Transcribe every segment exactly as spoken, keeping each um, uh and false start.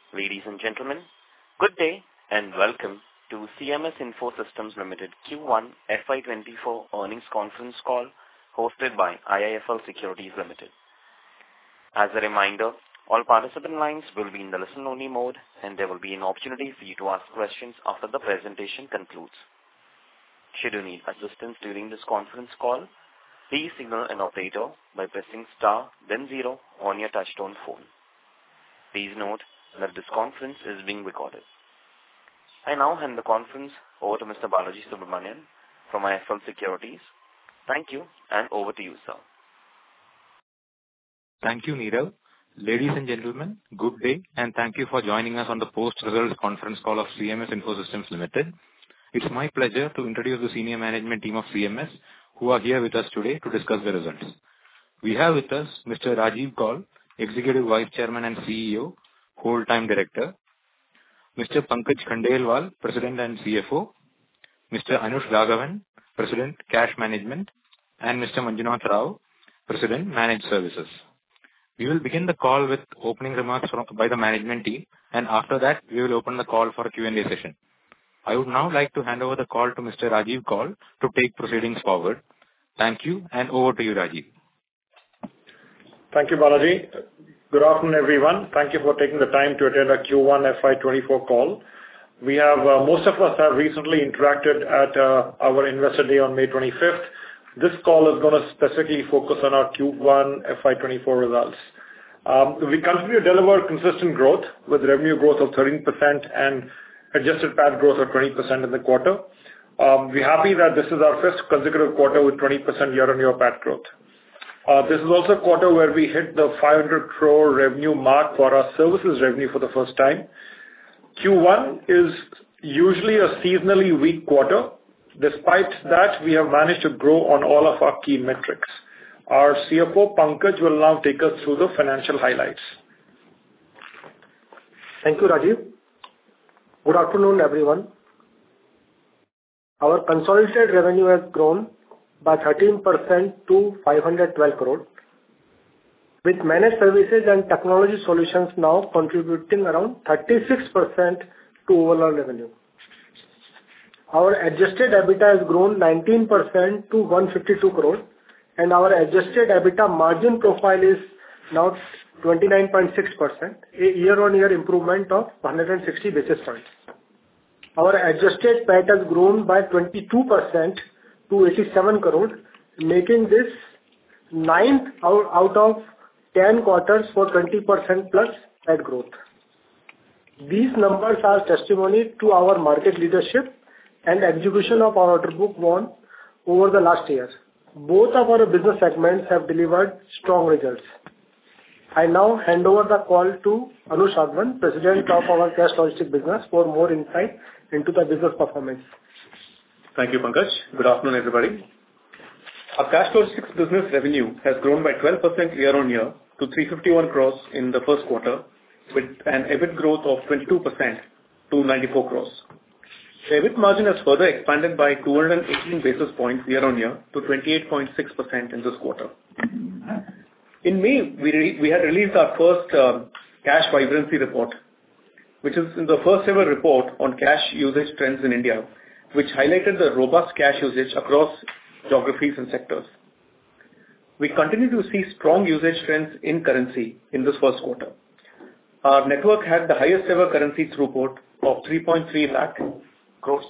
Ladies and gentlemen, good day and welcome to C M S Info Systems Limited Q one F Y twenty-four earnings conference call hosted by I I F L Securities Limited. As a reminder, all participant lines will be in the listen-only mode and there will be an opportunity for you to ask questions after the presentation concludes. Should you need assistance during this conference call, please signal an operator by pressing star then zero on your touchtone phone. Please note that this conference is being recorded. I now hand the conference over to Mister Balaji Subramanian from I I F L Securities. Thank you, and over to you, sir. Thank you, Neerav. Ladies and gentlemen, good day, and thank you for joining us on the post-results conference call of C M S Info Systems Limited. It's my pleasure to introduce the senior management team of C M S, who are here with us today to discuss the results. We have with us Mister Rajiv Kaul, Executive Vice Chairman and C E O, Whole-Time Director, Mister Pankaj Khandelwal, President and C F O, Mister Anush Raghavan, President, Cash Management, and Mister Manjunath Rao, President, Managed Services. We will begin the call with opening remarks from, by the management team, and after that, we will open the call for a Q and A session. I would now like to hand over the call to Mister Rajiv Kaul to take proceedings forward. Thank you, and over to you, Rajiv. Thank you, Balaji. Good afternoon, everyone. Thank you for taking the time to attend our Q one F Y twenty-four call. We have, uh, most of us have recently interacted at uh, our Investor Day on May twenty-fifth. This call is going to specifically focus on our Q one F Y twenty-four results. Um, we continue to deliver consistent growth with revenue growth of thirteen percent and adjusted P A T growth of twenty percent in the quarter. Um, we're happy that this is our fifth consecutive quarter with twenty percent year-on-year P A T growth. Uh, this is also a quarter where we hit the five hundred crore revenue mark for our services revenue for the first time. Q one is usually a seasonally weak quarter. Despite that, we have managed to grow on all of our key metrics. Our C F O, Pankaj, will now take us through the financial highlights. Thank you, Rajiv. Good afternoon, everyone. Our consolidated revenue has grown by thirteen percent to five hundred twelve crore, with managed services and technology solutions now contributing around thirty-six percent to overall revenue. Our adjusted EBITDA has grown nineteen percent to one hundred fifty-two crore, and our adjusted EBITDA margin profile is now twenty-nine point six percent, a year-on-year improvement of one hundred sixty basis points. Our adjusted P A T has grown by twenty-two percent to eighty-seven crore, making this ninth out, out of ten quarters for twenty percent plus P A T growth. These numbers are testimony to our market leadership and execution of our order book won over the last year. Both of our business segments have delivered strong results. I now hand over the call to Anush Raghavan, President of our Cash Logistics business, for more insight into the business performance. Thank you, Pankaj. Good afternoon, everybody. Our Cash Logistics business revenue has grown by twelve percent year-on-year to three hundred fifty-one crores in the first quarter, with an EBIT growth of twenty-two percent to ninety-four crores. The EBIT margin has further expanded by two hundred eighteen basis points year-on-year to twenty-eight point six percent in this quarter. In May, we, re- we had released our first uh, cash vibrancy report, which is the first ever report on cash usage trends in India, which highlighted the robust cash usage across geographies and sectors. We continue to see strong usage trends in currency in this first quarter. Our network had the highest ever currency throughput of three point three lakh crores.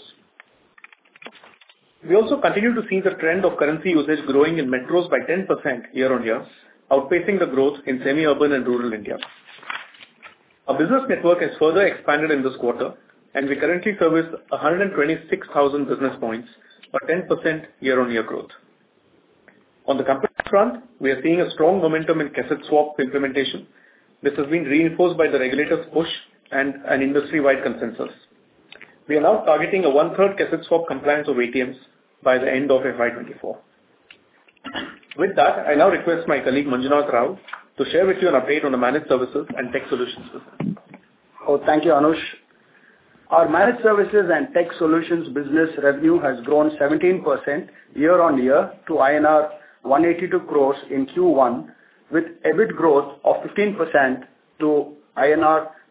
We also continue to see the trend of currency usage growing in metros by ten percent year-on-year, outpacing the growth in semi-urban and rural India. Our business network has further expanded in this quarter, and we currently service one hundred twenty-six thousand business points, a ten percent year-on-year growth. On the company front, we are seeing a strong momentum in cassette swap implementation. This has been reinforced by the regulator's push and an industry-wide consensus. We are now targeting a one-third cassette swap compliance of A T Ms by the end of F Y twenty-four. With that, I now request my colleague Manjunath Rao to share with you an update on the managed services and tech solutions business. Oh, thank you, Anush. Our managed services and tech solutions business revenue has grown seventeen percent year-on-year to I N R one hundred eighty-two crores in Q one, with EBIT growth of fifteen percent to I N R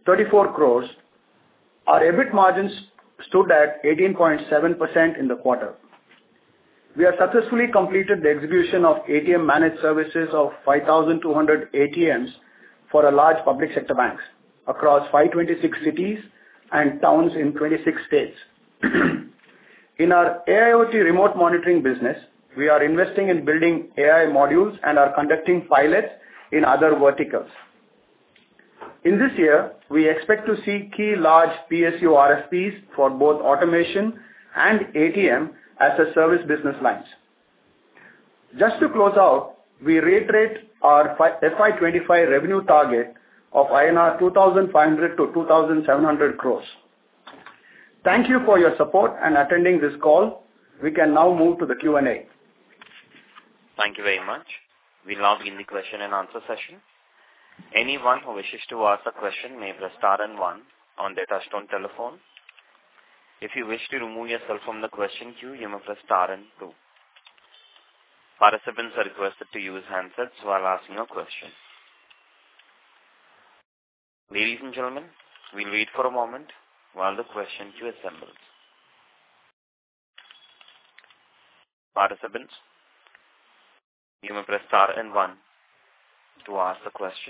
thirty-four crores. Our EBIT margins stood at eighteen point seven percent in the quarter. We have successfully completed the execution of A T M managed services of five thousand two hundred A T Ms for a large public sector banks across five hundred twenty-six cities and towns in twenty-six states. In our A I O T remote monitoring business, we are investing in building A I modules and are conducting pilots in other verticals. In this year, we expect to see key large P S U R F Ps for both automation and A T M as a service business lines. Just to close out, we reiterate our F Y twenty-five revenue target of I N R two thousand five hundred to two thousand seven hundred crores. Thank you for your support and attending this call. We can now move to the Q and A. Thank you very much. We'll now begin the question and answer session. Anyone who wishes to ask a question may press star and one on their touchtone telephone. If you wish to remove yourself from the question queue, you may press star and two. Participants are requested to use handsets while asking a question. Ladies and gentlemen, we'll wait for a moment while the question queue assembles. Participants, you may press star and one to ask the question.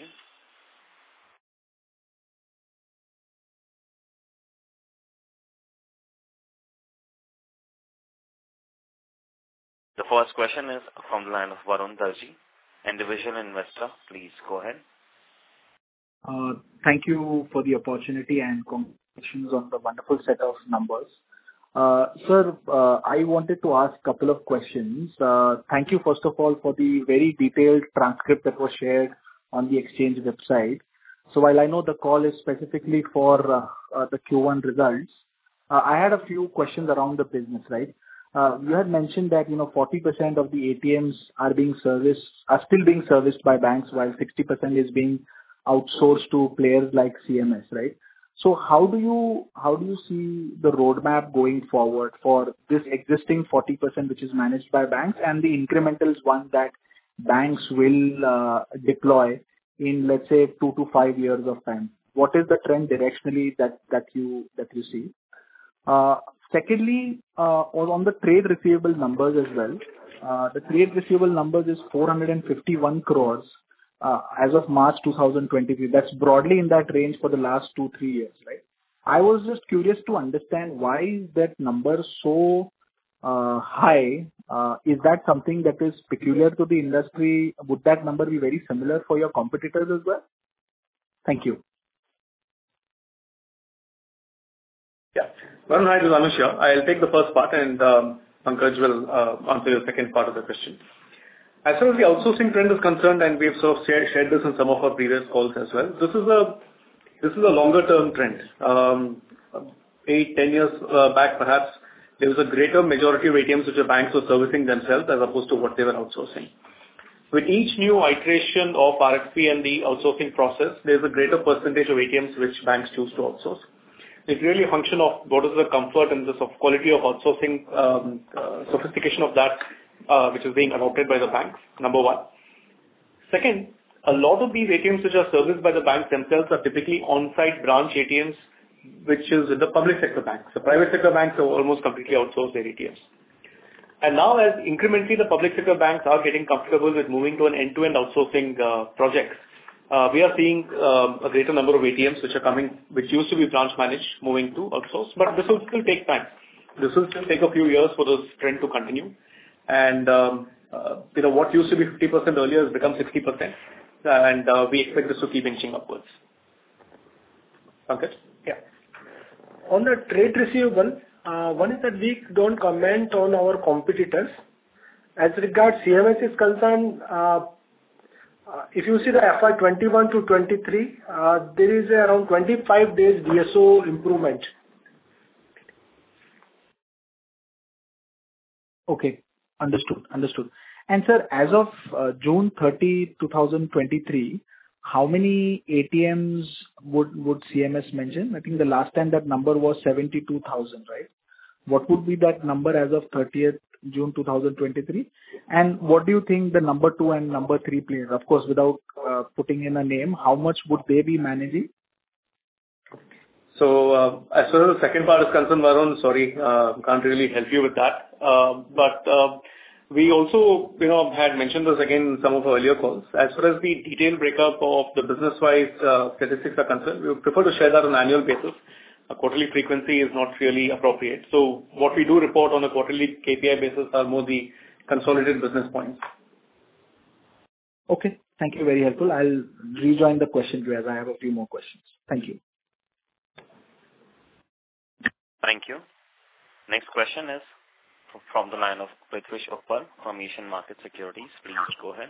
The first question is from the line of Varun Darji, individual investor. Please go ahead. Uh, thank you for the opportunity and congratulations on the wonderful set of numbers. Uh, sir, uh, I wanted to ask a couple of questions. Uh, thank you, first of all, for the very detailed transcript that was shared on the exchange website. So while I know the call is specifically for uh, uh, the Q one results, uh, I had a few questions around the business, right? Uh, you had mentioned that, you know, forty percent of the A T Ms are being serviced, are still being serviced by banks, while sixty percent is being outsourced to players like C M S, right? So how do you how do you see the roadmap going forward for this existing forty percent which is managed by banks and the incremental one that banks will uh, deploy in, let's say, two to five years of time? What is the trend directionally that that you that you see? Uh, secondly, uh, on the trade receivable numbers as well, uh, the trade receivable numbers is four hundred fifty-one crores. Uh, as of March two thousand twenty-three. That's broadly in that range for the last two, three years, right? I was just curious to understand why is that number so uh, high? Uh, is that something that is peculiar to the industry? Would that number be very similar for your competitors as well? Thank you. Yeah. Well, hi, this is Anush here. I'll take the first part and um, Pankaj will uh, answer your second part of the question. As far as the outsourcing trend is concerned, and we've sort of shared, shared this in some of our previous calls as well, this is a this is a longer term trend. Um, eight, ten years uh, back, perhaps there was a greater majority of A T Ms which the banks were servicing themselves as opposed to what they were outsourcing. With each new iteration of R F P and the outsourcing process, there's a greater percentage of A T Ms which banks choose to outsource. It's really a function of what is the comfort and the sort of quality of outsourcing, um, uh, sophistication of that. Uh, which is being adopted by the banks, number one. Second, a lot of these A T Ms which are serviced by the banks themselves are typically on-site branch A T Ms, which is in the public sector banks. The private sector banks have almost completely outsourced their A T Ms. And now as incrementally the public sector banks are getting comfortable with moving to an end-to-end outsourcing uh, projects, uh, we are seeing uh, a greater number of A T Ms which are coming, which used to be branch managed, moving to outsource. But this will still take time. This will still take a few years for this trend to continue. And, um, uh, you know, what used to be fifty percent earlier has become sixty percent. And uh, we expect this to keep inching upwards. Pankaj? Yeah. On the trade receivable, uh, one is that we don't comment on our competitors. As regards C M S is concerned, uh, uh, if you see the F Y twenty-one to twenty-three, uh, there is around twenty-five days D S O improvement. Okay. Understood. Understood. And sir, as of uh, June thirtieth, twenty twenty-three, how many A T Ms would, would C M S mention? I think the last time that number was seventy-two thousand, right? What would be that number as of thirtieth June twenty twenty-three? And what do you think the number two and number three players, of course, without uh, putting in a name, how much would they be managing? So uh, as far as the second part is concerned, Varun, sorry, uh, can't really help you with that. Uh, but uh, we also, you know, had mentioned this again in some of our earlier calls. As far as the detailed breakup of the business-wise uh, statistics are concerned, we would prefer to share that on an annual basis. A quarterly frequency is not really appropriate. So what we do report on a quarterly K P I basis are more the consolidated business points. Okay. Thank you. Very helpful. I'll rejoin the question queue as I have a few more questions. Thank you. Thank you. Next question is from the line of Prithvish Uppal from Asian Market Securities. Please go ahead.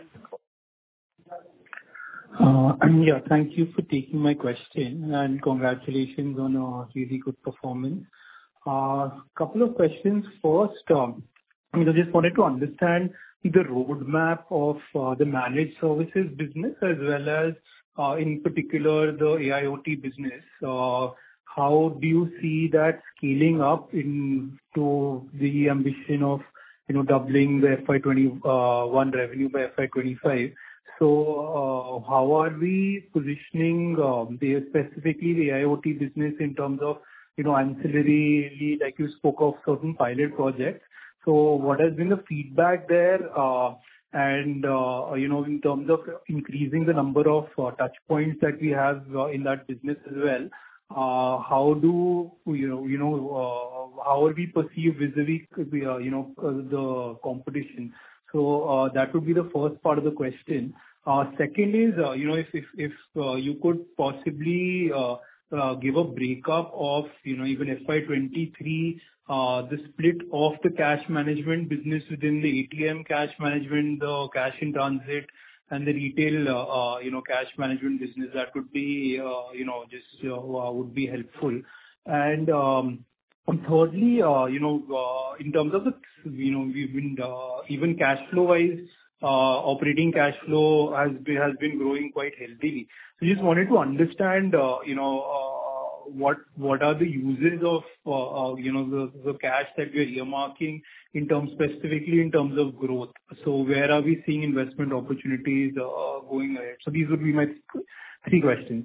Uh, yeah, thank you for taking my question and congratulations on a really good performance. A uh, couple of questions. First, um, I mean, I just wanted to understand the roadmap of uh, the managed services business as well as, uh, in particular, the A I O T business. Uh, how do you see that scaling up into the ambition of, you know, doubling the F Y twenty-one revenue by F Y twenty-five? So, uh, how are we positioning um, the specifically the A I O T business in terms of, you know, ancillary, like you spoke of certain pilot projects. So what has been the feedback there? Uh, and, uh, you know, in terms of increasing the number of uh, touch points that we have uh, in that business as well, uh, how do, you know, you know, uh, how are we perceived vis-a-vis, uh, you know, uh, the competition? So uh, that would be the first part of the question. Uh, second is, uh, you know, if if, if uh, you could possibly uh, uh, give a breakup of, you know, even F Y twenty-three, uh, the split of the cash management business within the A T M cash management, the cash in transit, and the retail, uh, uh, you know, cash management business, that would be, uh, you know, just uh, would be helpful. And um, thirdly, uh, you know, uh, in terms of the, you know, we've been uh, even cash flow wise, uh, operating cash flow has been, has been growing quite healthily. So just wanted to understand, uh, you know, uh, what what are the uses of, uh, uh, you know, the, the cash that we are earmarking in terms, specifically in terms of growth. So where are we seeing investment opportunities uh, going ahead? So these would be my three questions.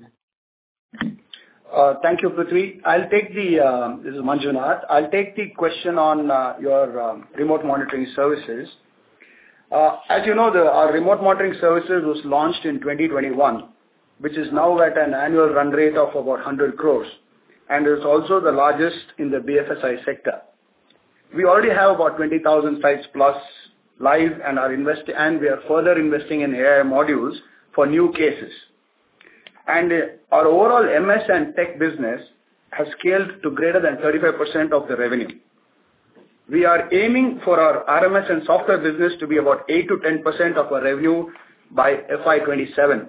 Uh, Thank you, Prithvi. I'll take the, uh, this is Manjunath. I'll take the question on uh, your um, remote monitoring services. Uh, As you know, the, our remote monitoring services was launched in twenty twenty-one, which is now at an annual run rate of about one hundred crores, and is also the largest in the B F S I sector. We already have about twenty thousand sites plus live and are invest and we are further investing in A I modules for new cases. And uh, our overall M S and tech business has scaled to greater than thirty-five percent of the revenue. We are aiming for our R M S and software business to be about eight to ten percent of our revenue by F Y twenty-seven.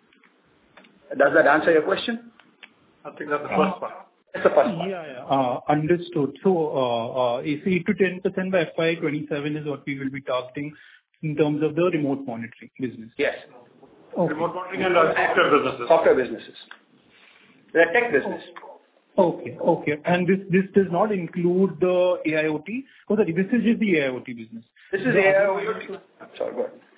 Does that answer your question? I think that's the first part. That's the first part. Yeah, yeah. Uh, understood. So, uh, uh, if eight to ten percent by F Y twenty-seven is what we will be targeting in terms of the remote monitoring business. Yes. Okay. Remote monitoring and uh, software businesses. Software businesses. The tech business. Okay, okay. And this, this does not include the A I O T? Oh, sorry, this is just the A I O T business. This is A I O T. Sorry, go ahead.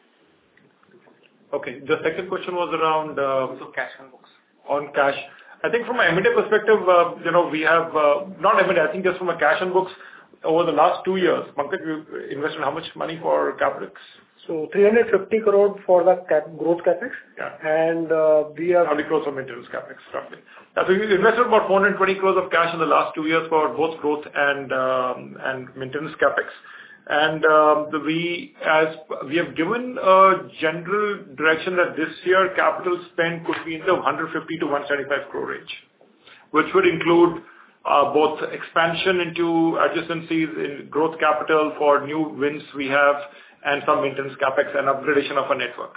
Okay. The second question was around uh, so cash and books. On cash. I think from an M and A perspective, uh, you know, we have, uh, not M and A, I think just from a cash and books, over the last two years, Pankaj, we invested how much money for CapEx? So three hundred fifty crore for the cap, growth CapEx. Yeah. And uh, we are... How many crores of maintenance CapEx, roughly? Yeah, so we invested about four hundred twenty crores of cash in the last two years for both growth and um, and maintenance CapEx. And um, the, we, as we have given a general direction that this year capital spend could be in the one hundred fifty to one hundred seventy-five crore range, which would include uh, both expansion into adjacencies in growth capital for new wins we have, and some maintenance capex and upgradation of our network.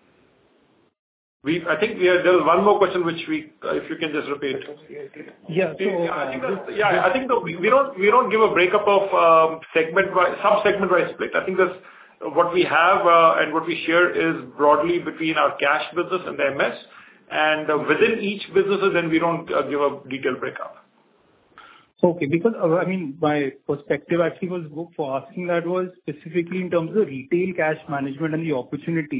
We, I think we have, there was one more question which we, uh, if you can just repeat. Yeah. So, yeah, I think, uh, that's, yeah, I think the, we, we don't, we don't give a breakup of um, segment by, sub-segment wise split. I think that's what we have uh, and what we share is broadly between our cash business and the M S, and uh, within each businesses, then we don't uh, give a detailed breakup. Okay, because, uh, I mean, my perspective actually was for asking that was specifically in terms of retail cash management and the opportunity.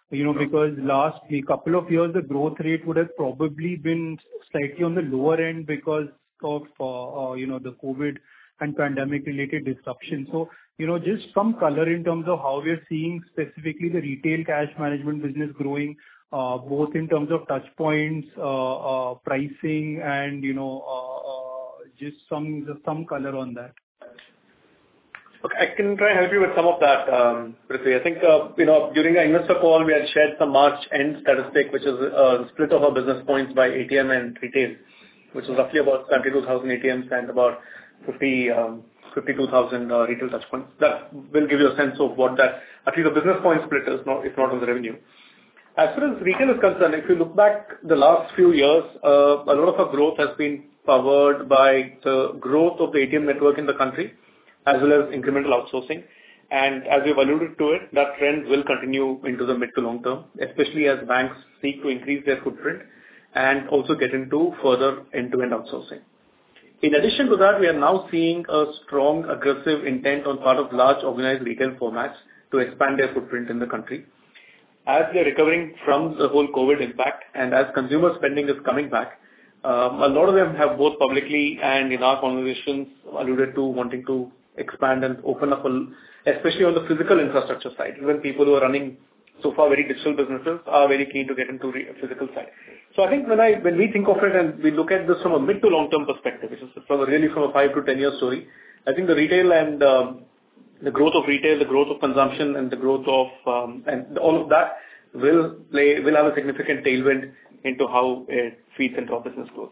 You know, because last week, couple of years, the growth rate would have probably been slightly on the lower end because of, uh, uh, you know, the COVID and pandemic-related disruption. So, you know, just some color in terms of how we are seeing specifically the retail cash management business growing, uh, both in terms of touch points, uh, uh, pricing, and, you know, uh, uh, just some just some color on that. Okay, I can try and help you with some of that, um, Prithvi. I think, uh, you know, during our investor call, we had shared some March end statistic, which is a split of our business points by A T M and retail, which was roughly about seventy-two thousand A T Ms and about fifty, um, fifty-two thousand uh, retail touch points. That will give you a sense of what that, at least the business point split is, not, if not on the revenue. As far as retail is concerned, if you look back the last few years, uh, a lot of our growth has been powered by the growth of the A T M network in the country, as well as incremental outsourcing. And as we've alluded to it, that trend will continue into the mid to long term, especially as banks seek to increase their footprint and also get into further end-to-end outsourcing. In addition to that, we are now seeing a strong, aggressive intent on part of large organized retail formats to expand their footprint in the country. As they're recovering from the whole COVID impact and as consumer spending is coming back, um, a lot of them have both publicly and in our conversations alluded to wanting to expand and open up, a, especially on the physical infrastructure side. Even people who are running so far very digital businesses are very keen to get into the physical side. So I think when I when we think of it and we look at this from a mid to long term perspective, which is from a, really from a five to ten year story, I think the retail and um, the growth of retail, the growth of consumption, and the growth of um, and all of that will play will have a significant tailwind into how it feeds into our business growth.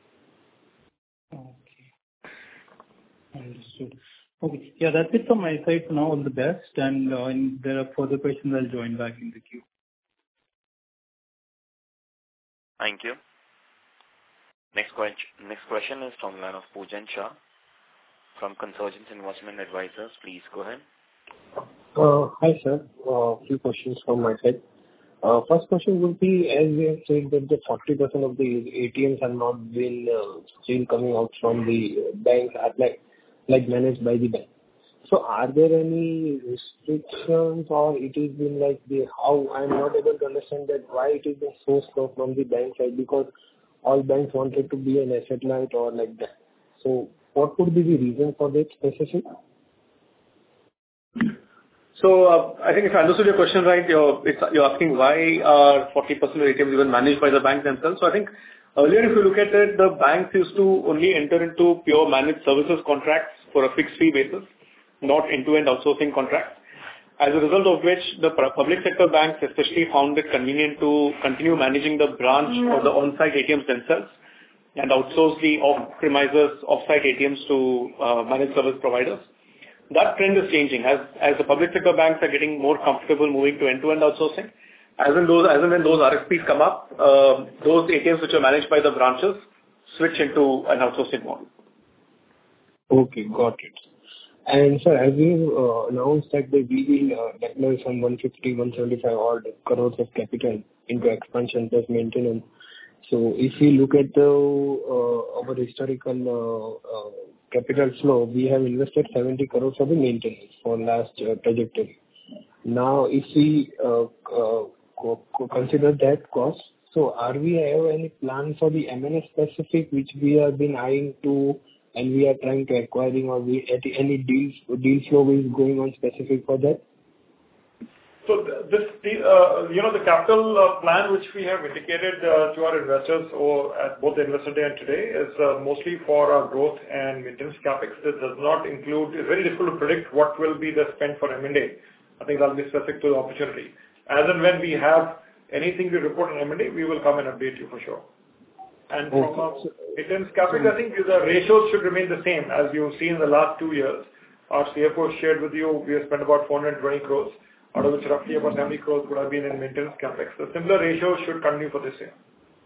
Okay, understood. Okay. Yeah, that's it from my side for now. All the best. And uh, if there are further questions, I'll join back in the queue. Thank you. Next question, next question is from the line of Poojan Shah from Consurgence Investment Advisors. Please go ahead. Uh, hi, sir. A uh, few questions from my side. Uh, first question would be, as we have said that the forty percent of the A T Ms have not been uh, still coming out from the banks, are like like managed by the bank. So are there any restrictions or it has been like the how I'm not able to understand that why it is been so slow from the bank side, because all banks wanted to be an asset light or like that. So what would be the reason for that specific? So uh, I think if I understood your question right, you're, it's, you're asking why are forty percent of A T Ms even managed by the banks themselves. So I think earlier, if you look at it, the banks used to only enter into pure managed services contracts for a fixed fee basis, not end-to-end outsourcing contracts. As a result of which, the public sector banks especially found it convenient to continue managing the branch or the on-site A T Ms themselves and outsource the off-premises, off-site A T Ms to uh, managed service providers. That trend is changing as, as the public sector banks are getting more comfortable moving to end-to-end outsourcing. As in those, as and when those R F Ps come up, uh, those A T Ms which are managed by the branches switch into an outsourcing model. Okay, got it. And sir, as you uh, announced that we will uh, deploy some one fifty, one seventy-five odd crores of capital into expansion plus maintenance. So if we look at the uh, our historical uh, uh, capital flow, we have invested seventy crores for the maintenance for last uh, trajectory. Now, if we uh, uh, consider that cost, so are we have any plan for the M and A specific which we have been eyeing to and we are trying to acquiring, or we any deals deal flow is going on specific for that? So this, uh, you know, the capital uh, plan which we have indicated uh, to our investors or at both the investor day and today is uh, mostly for our growth and maintenance capex. This does not include. It's very difficult to predict what will be the spend for M and A. I think that'll be specific to the opportunity. As and when we have anything to report on M and A, we will come and update you for sure. And from okay. a maintenance capex, I think the ratios should remain the same as you've seen in the last two years. Our C F O shared with you, we have spent about four hundred twenty crores, out of which roughly about seventy crores would have been in maintenance capex. The similar ratios should continue for this year.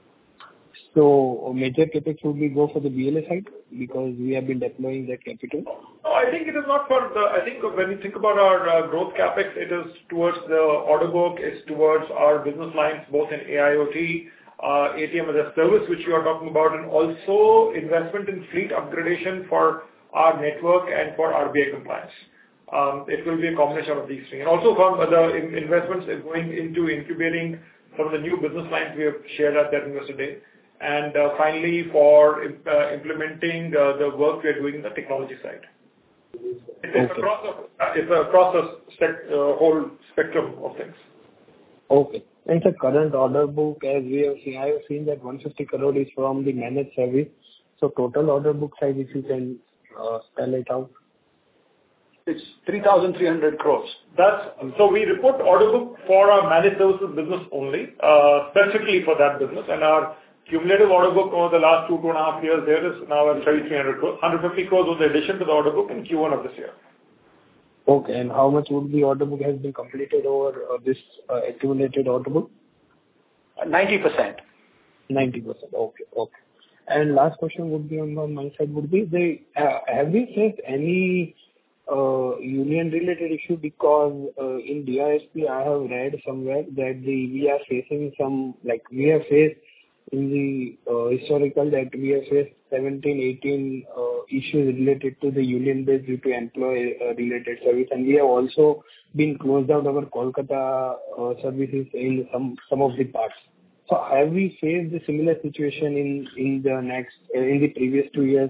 So major capex would we go for the B L A side because we have been deploying that capital? No, I think it is not for the. I think when you think about our uh, growth capex, it is towards the order book, it's towards our business lines, both in A I O T, uh, A T M as a service, which you are talking about, and also investment in fleet upgradation for our network and for R B I compliance. Um, it will be a combination of these three. And also from the in- investments going into incubating some of the new business lines we have shared at that Investor Day. And uh, finally, for uh, implementing uh, the work we are doing in the technology side. It's Okay. across the, uh, it's across the spec- uh, whole spectrum of things. Okay. And the current order book, as we have seen, I have seen that one hundred fifty crore is from the managed service. So total order book size, if you can uh, spell it out. It's three thousand three hundred crores. That's so we report order book for our managed services business only, uh, specifically for that business. And our cumulative order book over the last two, two and a half years there is now at thirty-three hundred crores. one hundred fifty crores was the addition to the order book in Q one of this year. Okay. And how much would the order book has been completed over uh, this uh, accumulated order book? ninety percent. ninety percent. Okay. Okay. And last question would be on on my side would be, they, uh, have we faced any uh, union-related issue? Because uh, in D I S P, I have read somewhere that the we are facing some, like we have faced in the uh, historical that we have faced seventeen, eighteen uh, issues related to the union base due to employee-related service. And we have also been closed out our Kolkata uh, services in some some of the parts. So have we faced a similar situation in in the next uh, in the previous two years?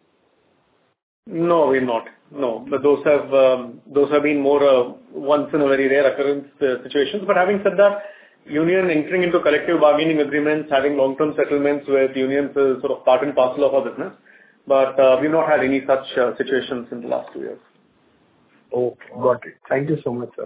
No, we're not. No, but those have um, those have been more uh, once in a very rare occurrence uh, situations. But having said that, union entering into collective bargaining agreements, having long-term settlements with unions is sort of part and parcel of our business. But uh, we've not had any such uh, situations in the last two years. Okay, got it. Thank you so much, sir.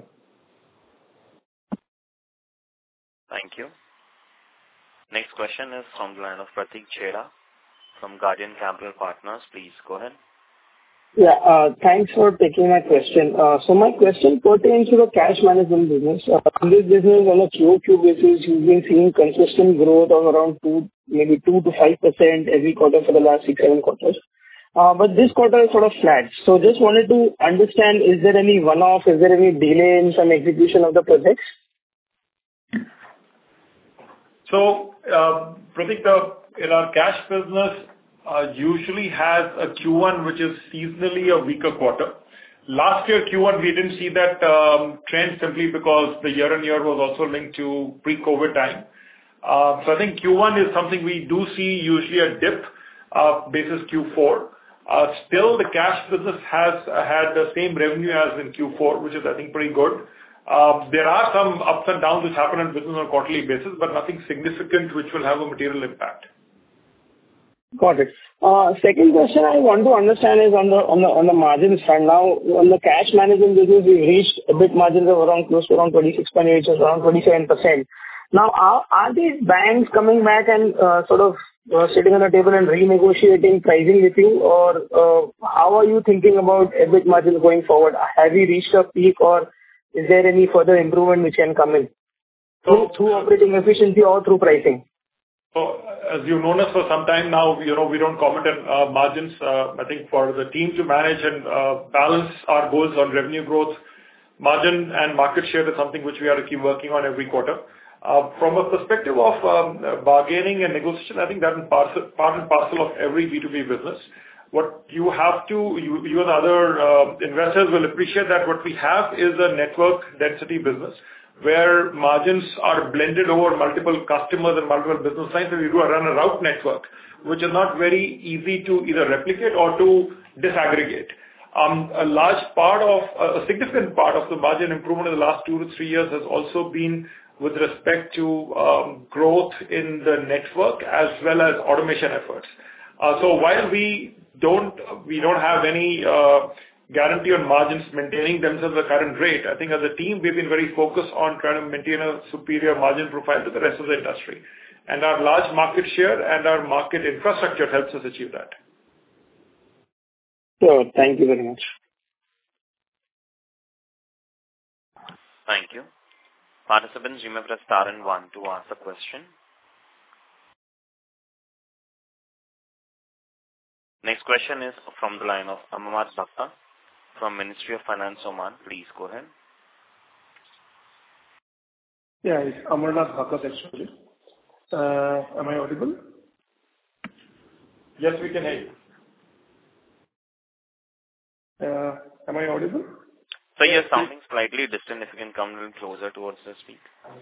Thank you. Next question is from the line of Pratik Chheda from Guardian Capital Partners. Please go ahead. Yeah, uh, thanks for taking my question. Uh, so my question pertains to the cash management business. Uh, in this business, on a Q O Q basis, you've been seeing consistent growth of around two, maybe two to five percent every quarter for the last six, seven quarters. Uh, but this quarter is sort of flat. So just wanted to understand, is there any one-off, is there any delay in some execution of the projects? So, uh, Pratik, the, in our cash business, uh, usually has a Q one which is seasonally a weaker quarter. Last year, Q one, we didn't see that um, trend simply because the year-on-year was also linked to pre-COVID time. Uh, so I think Q one is something we do see usually a dip uh, basis Q four. Uh, still, the cash business has uh, had the same revenue as in Q four, which is, I think, pretty good. Uh, there are some ups and downs which happen in business on a quarterly basis, but nothing significant which will have a material impact. Got it. Uh, Second question I want to understand is on the on the on the margins front. Now, on the cash management business, we've reached a bit margins of around close to around twenty-six point eight, so around twenty-seven percent. Now, are are these banks coming back and uh, sort of uh, sitting on a table and renegotiating pricing with you, or uh, how are you thinking about E B I T margins going forward? Have you reached a peak, or is there any further improvement which can come in through, through operating efficiency or through pricing? So, as you've known us for some time now, you know, we don't comment on uh, margins. Uh, I think for the team to manage and uh, balance our goals on revenue growth, margin and market share is something which we are to keep working on every quarter. Uh, from a perspective of um, bargaining and negotiation, I think that is part, part and parcel of every B two B business. What you have to, you, you and other uh, investors will appreciate that what we have is a network density business, where margins are blended over multiple customers and multiple business lines, and we do a run a route network, which is not very easy to either replicate or to disaggregate. Um, a large part of, a significant part of the margin improvement in the last two to three years has also been with respect to um, growth in the network as well as automation efforts. Uh, so while we don't, we don't have any uh, guarantee on margins maintaining themselves at the current rate, I think as a team, we've been very focused on trying to maintain a superior margin profile to the rest of the industry. And our large market share and our market infrastructure helps us achieve that. Sure. Thank you very much. Thank you. Participants, you may press star and one to ask a question. Next question is from the line of Amarnath Bhakta from Ministry of Finance, Oman. Please go ahead. Yeah, it's Amarnath Bhakta actually. Uh, am I audible? Yes, we can hear you. Uh, am I audible? So you're sounding slightly distant. If you can come a little closer towards the speak.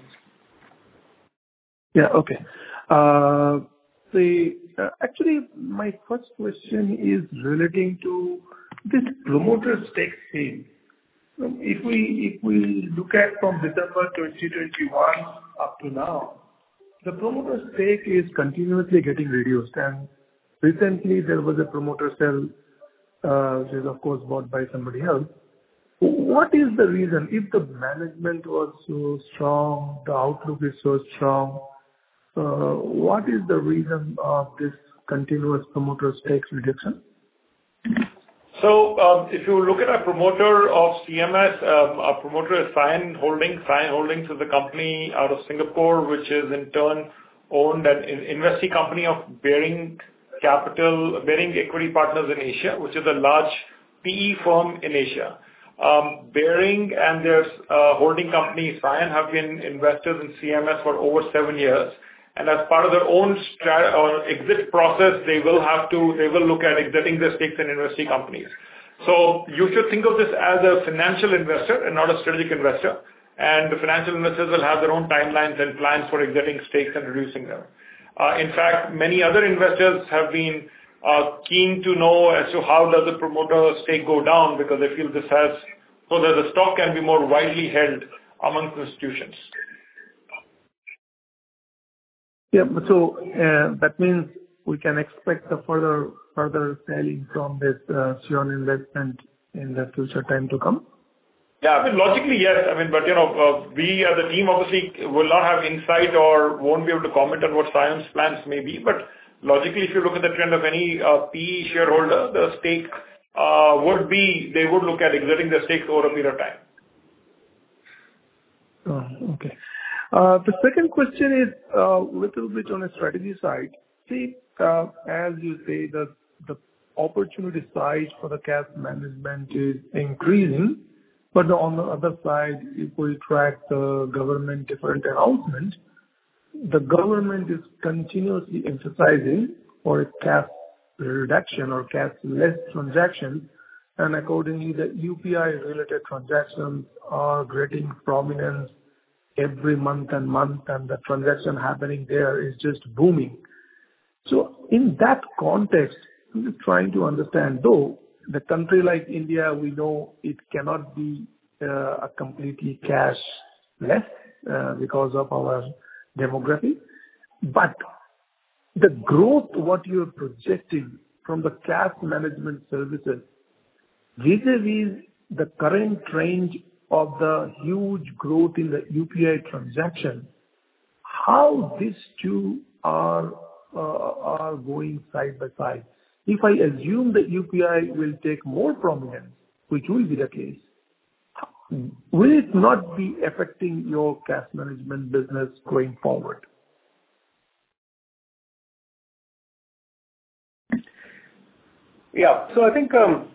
Yeah, okay. Uh, the, uh, actually, my first question is relating to this promoter stake sale. If we if we look at from December twenty twenty-one up to now, the promoter stake is continuously getting reduced, and recently there was a promoter sale, uh, which is of course bought by somebody else. What is the reason? If the management was so strong, the outlook is so strong, uh, what is the reason of this continuous promoter stakes reduction? So, um, if you look at our promoter of C M S, um, our promoter is Cyan Holdings. Cyan Holdings is a company out of Singapore, which is in turn owned an investee company of Baring Capital, Baring Equity Partners in Asia, which is a large P E firm in Asia. Um, Baring and their uh, holding company, Cyan, have been investors in C M S for over seven years. And as part of their own strat- or exit process, they will have to, they will look at exiting their stakes in investee companies. So you should think of this as a financial investor and not a strategic investor. And the financial investors will have their own timelines and plans for exiting stakes and reducing them. Uh, in fact, many other investors have been uh, keen to know as to how does the promoter stake go down, because they feel this has, so that the stock can be more widely held amongst institutions. Yeah, so uh, that means we can expect the further further selling from this uh, Sion investment in the future time to come? Yeah, I mean, logically, yes. I mean, but, you know, uh, we as a team obviously will not have insight or won't be able to comment on what Sion's plans may be. But logically, if you look at the trend of any uh, P E shareholder, the stake uh, would be, they would look at exiting the stakes over a period of time. Oh, okay. Uh, The second question is a uh, little bit on a strategy side. See, uh, as you say, the the opportunity size for the cash management is increasing, but on the other side, if we track the government different announcement, the government is continuously emphasizing for a cash reduction or cash-less transactions, and accordingly, the U P I-related transactions are getting prominence every month and month, and the transaction happening there is just booming. So in that context, I'm just trying to understand, though the country like India, we know it cannot be uh, a completely cashless uh, because of our demography, but the growth what you're projecting from the cash management services vis-a-vis the current trend of the huge growth in the U P I transaction, how these two are uh, are going side by side. If I assume that U P I will take more prominence, which will be the case, will it not be affecting your cash management business going forward? Yeah. So I think, um,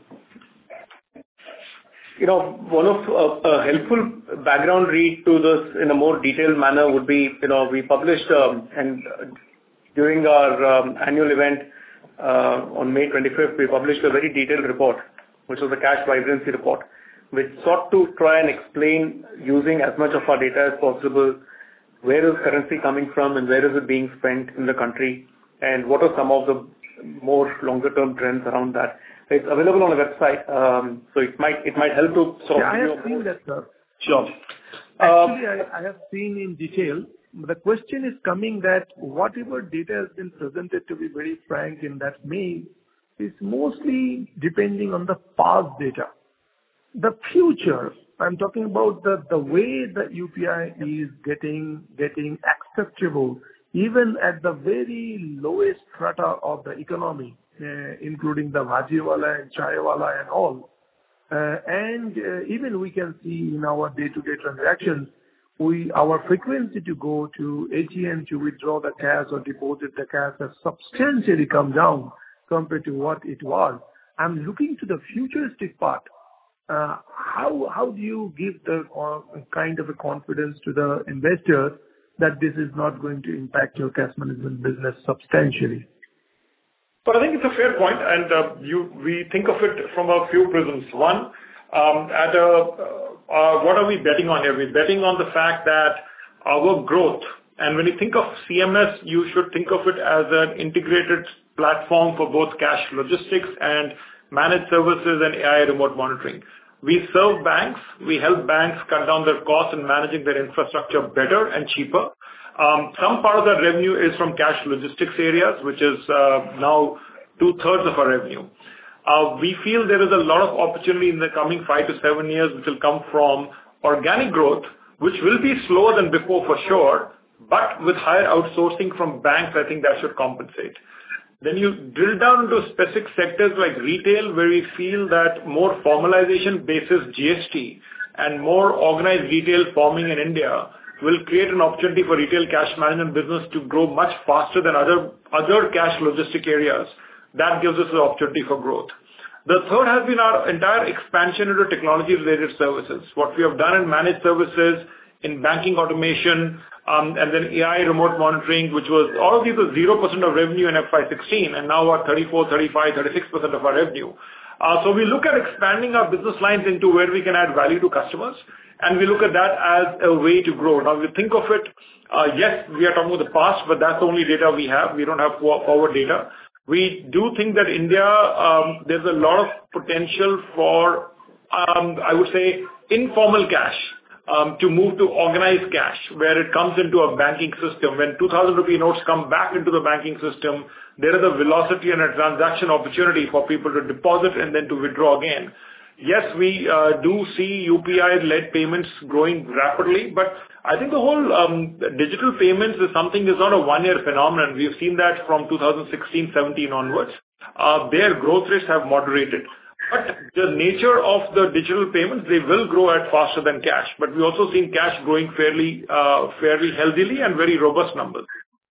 you know, one of uh, a helpful background read to this in a more detailed manner would be, you know, we published um, and uh, during our um, annual event uh, on May twenty-fifth, we published a very detailed report, which was the Cash Vibrancy Report, which sought to try and explain, using as much of our data as possible, where is currency coming from and where is it being spent in the country, and what are some of the more longer term trends around that. It's available on the website, um, so it might it might help to sort yeah, of. I have seen that, sir. Sure. Actually, uh, I, I have seen in detail. The question is coming that whatever data has been presented, to be very frank, in that mail, is mostly depending on the past data. The future, I'm talking about the, the way the U P I is getting getting acceptable, even at the very lowest strata of the economy, uh, including the Bhajiwala and Chaiwala and all. Uh, and uh, even we can see in our day-to-day transactions, we our frequency to go to A T M to withdraw the cash or deposit the cash has substantially come down compared to what it was. I'm looking to the futuristic part. Uh, how how do you give the uh, kind of a confidence to the investors that this is not going to impact your cash management business substantially? But I think it's a fair point, and uh, you, we think of it from a few prisms. One, Um, at a, uh, what are we betting on here? We're betting on the fact that our growth, and when you think of C M S, you should think of it as an integrated platform for both cash logistics and managed services and A I remote monitoring. We serve banks. We help banks cut down their costs in managing their infrastructure better and cheaper. Um, some part of that revenue is from cash logistics areas, which is uh, now two-thirds of our revenue. Uh, we feel there is a lot of opportunity in the coming five to seven years, which will come from organic growth, which will be slower than before for sure, but with higher outsourcing from banks, I think that should compensate. Then you drill down into specific sectors like retail, where we feel that more formalization basis G S T and more organized retail forming in India will create an opportunity for retail cash management business to grow much faster than other, other cash logistic areas. That gives us an opportunity for growth. The third has been our entire expansion into technology-related services. What we have done in managed services, in banking automation, um, and then A I remote monitoring, which was all of these were zero percent of revenue in F Y sixteen, and now are thirty-four, thirty-five, thirty-six percent of our revenue. Uh, so we look at expanding our business lines into where we can add value to customers, and we look at that as a way to grow. Now, if you think of it, uh, yes, we are talking about the past, but that's the only data we have. We don't have forward data. We do think that India, um, there's a lot of potential for, um, I would say, informal cash um, to move to organized cash, where it comes into a banking system. When two thousand rupee notes come back into the banking system, there is a velocity and a transaction opportunity for people to deposit and then to withdraw again. Yes, we uh, do see U P I-led payments growing rapidly, but I think the whole um, digital payments is something is not a one-year phenomenon. We've seen that from two thousand sixteen, seventeen onwards. Uh, their growth rates have moderated. But the nature of the digital payments, they will grow at faster than cash. But we also seen cash growing fairly, uh, fairly healthily and very robust numbers.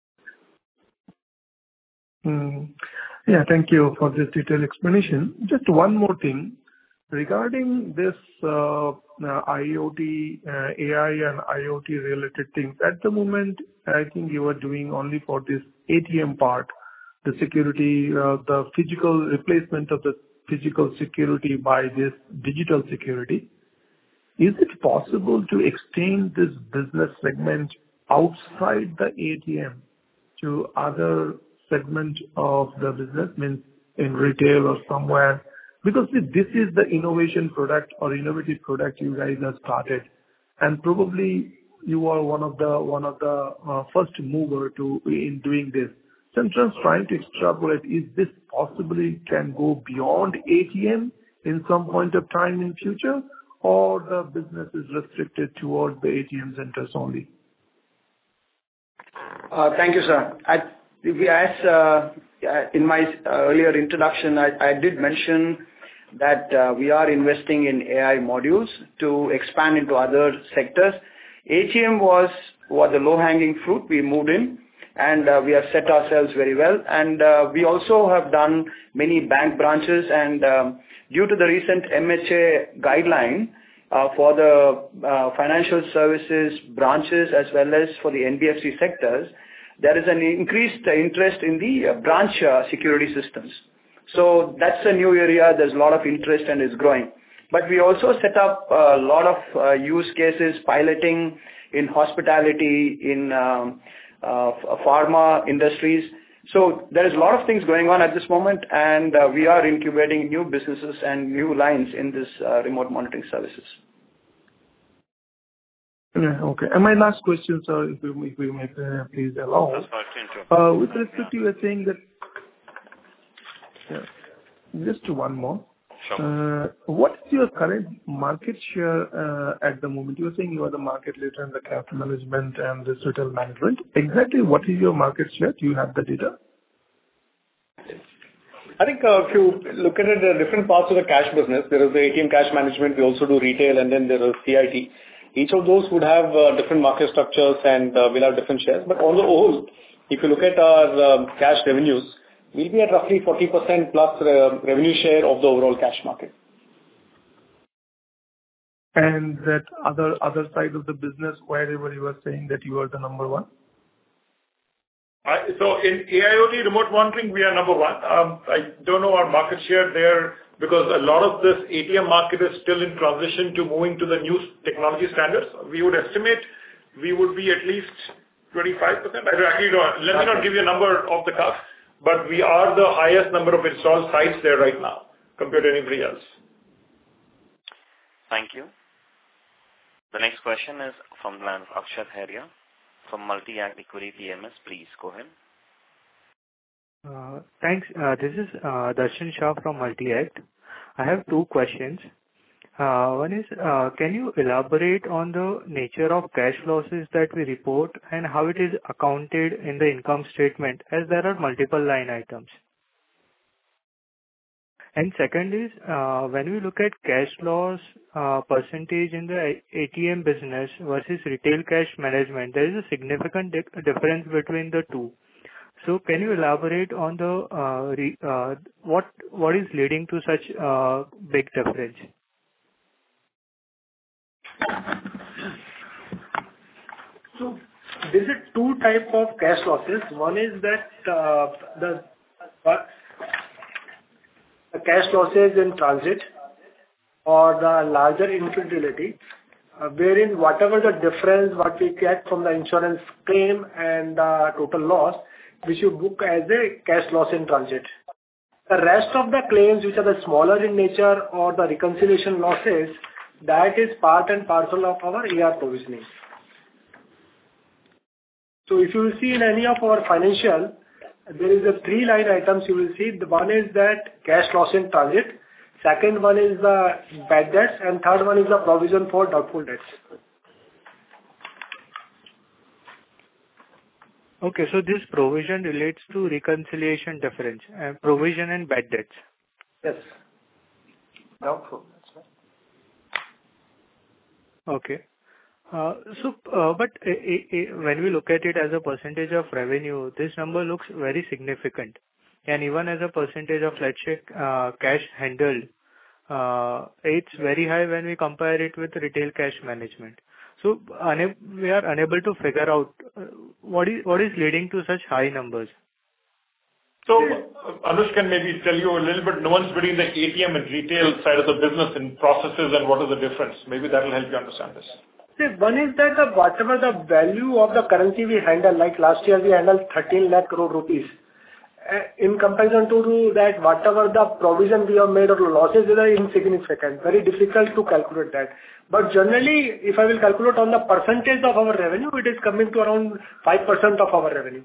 Mm. Yeah, thank you for this detailed explanation. Just one more thing. Regarding this uh, uh, IoT, uh, A I and IoT related things, at the moment, I think you are doing only for this A T M part, the security, uh, the physical replacement of the physical security by this digital security. Is it possible to extend this business segment outside the A T M to other segment of the business, means in retail or somewhere? Because this is the innovation product or innovative product you guys have started, and probably you are one of the one of the uh, first mover to in doing this. So I'm just trying to extrapolate: is this possibly can go beyond A T M in some point of time in future, or the business is restricted towards the A T M centers only? Uh, thank you, sir. I, as uh, in my earlier introduction, I, I did mention that uh, we are investing in A I modules to expand into other sectors. A T M was, was the low-hanging fruit. We moved in, and uh, we have set ourselves very well. And uh, we also have done many bank branches, and um, due to the recent M H A guideline uh, for the uh, financial services branches as well as for the N B F C sectors, there is an increased interest in the uh, branch uh, security systems. So that's a new area. There's a lot of interest and is growing. But we also set up a lot of uh, use cases, piloting in hospitality, in um, uh, pharma industries. So there is a lot of things going on at this moment, and uh, we are incubating new businesses and new lines in this uh, remote monitoring services. Yeah, okay. And my last question, sir, if you, if you may uh, please allow. Uh, with respect to you are saying that, yeah, just one more. Sure. Uh, what is your current market share uh, at the moment? You were saying you are the market leader in the cash management and the retail management. Exactly what is your market share? Do you have the data? I think uh, if you look at it, there are different parts of the cash business. There is the A T M cash management. We also do retail, and then there is C I T. Each of those would have uh, different market structures and uh, will have different shares. But on the whole, if you look at our uh, cash revenues, we'll be at roughly forty percent plus uh, revenue share of the overall cash market. And that other other side of the business, wherever you were saying that you are the number one? I, so in A I O T remote monitoring, we are number one. Um, I don't know our market share there because a lot of this A T M market is still in transition to moving to the new technology standards. We would estimate we would be at least twenty-five percent. I actually don't, let me not give you a number off the cuff, but we are the highest number of installed sites there right now compared to anybody else. Thank you. The next question is from the line of Akshat Haria from Multi-Act Equity P M S. Please go ahead. Uh, thanks. Uh, this is uh, Darshan Shah from Multi-Act. I have two questions. Uh, one is, uh, can you elaborate on the nature of cash losses that we report and how it is accounted in the income statement, as there are multiple line items? And second is, uh, when we look at cash loss uh, percentage in the A T M business versus retail cash management, there is a significant di- difference between the two. So can you elaborate on the uh, re, uh, what what is leading to such uh, big difference? So there is two type of cash losses. One is that uh, the the cash losses in transit or the larger infidelity, uh, wherein whatever the difference what we get from the insurance claim and the total loss, which you book as a cash loss in transit. The rest of the claims, which are the smaller in nature or the reconciliation losses, that is part and parcel of our A R provisioning. So if you will see in any of our financial, there is a three line items you will see. The one is that cash loss in transit, second one is the bad debts, and third one is the provision for doubtful debts. Okay, so this provision relates to reconciliation difference, uh, provision and bad debts. Yes. Doubtful. Okay. Uh, so, uh, but uh, uh, when we look at it as a percentage of revenue, this number looks very significant. And even as a percentage of, let's say, uh, cash handled, uh, it's very high when we compare it with retail cash management. So una- we are unable to figure out uh, what is what is leading to such high numbers. So uh, Anush can maybe tell you a little bit nuance between the A T M and retail side of the business in processes and what is the difference. Maybe that will help you understand this. See, one is that the, whatever the value of the currency we handle, like last year we handled thirteen lakh crore rupees. Uh, in comparison to, to that, whatever the provision we have made or losses is insignificant. Very difficult to calculate that. But generally, if I will calculate on the percentage of our revenue, it is coming to around five percent of our revenue.